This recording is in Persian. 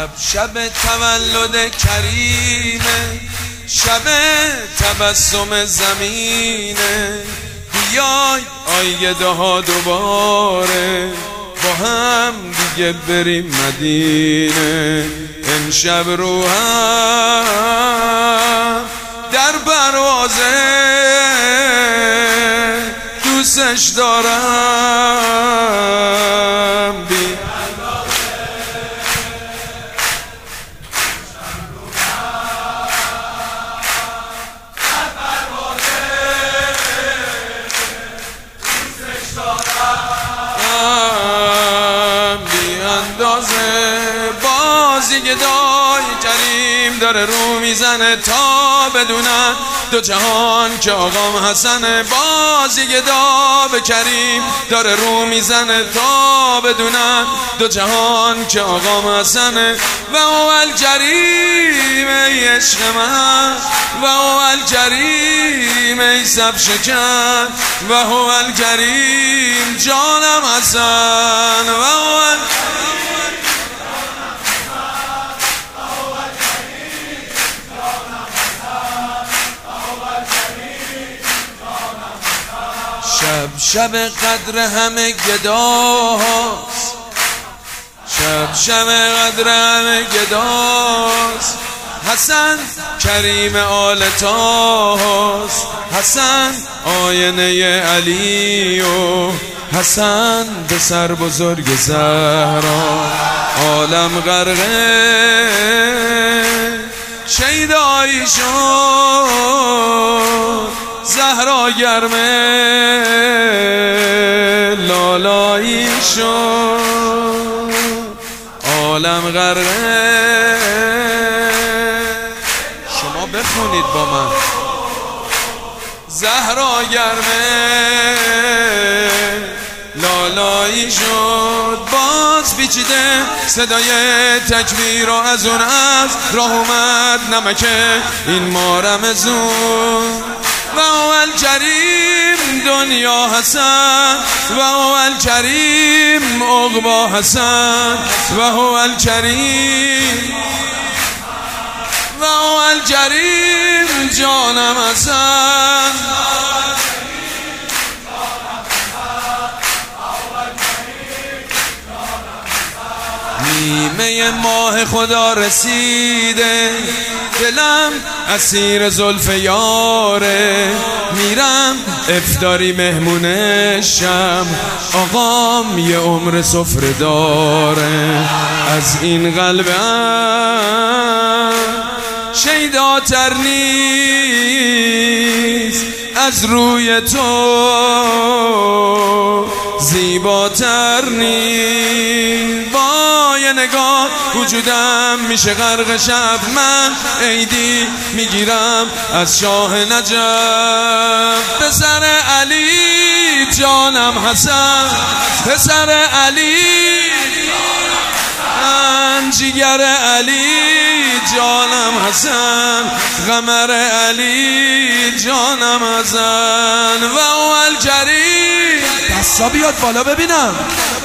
شب تولد کریمه، شب تبسم زمینه، بیای آیده ها دوباره با هم دیگه بریم مدینه. امشب رو هم در پروازه دوستش دارم بی بازی گدای کریم داره رو میزنه تا بدونن دو جهان که آقام حسنه. بازی گدای کریم داره رو میزنه تا بدونن دو جهان که آقام حسنه. و اول کریم ای عشق من، و اول کریم ای سب شکن، و اول کریم جانم حسن، و اول شب قدر همه گداست، شب قدر همه گداست. حسن کریم آل طاهاست، حسن آینه علی و حسن پسر بزرگ زهرا. عالم غرقه شیدایی شد، زهرا گرمه لالایی شد. عالم غرقه. شما بخونید با من. زهرا گرمه لالایی شد. باز پیچیده صدای تکبیر و از اون از راه اومد نمک این ماه رمضون. و اول کریم دنیا حسن، و اول کریم عقبا حسن، و اول کریم، و اول کریم جانم حسن. نیمه ماه خدا رسیده، دلم اسیر زلف یاره. میرم افطاری مهمونشم، آقام یه عمر سفره داره. از این قلبم شیداتر نیست، از روی تو زیباتر نیست. با یه نگاه وجودم میشه غرق شب. من عیدی میگیرم از شاه نجف. پسر علی جانم حسن، پسر علی جیگر علی جانم حسن، قمر علی جانم حسن. و اول کریم دستا بیاد بالا ببینم.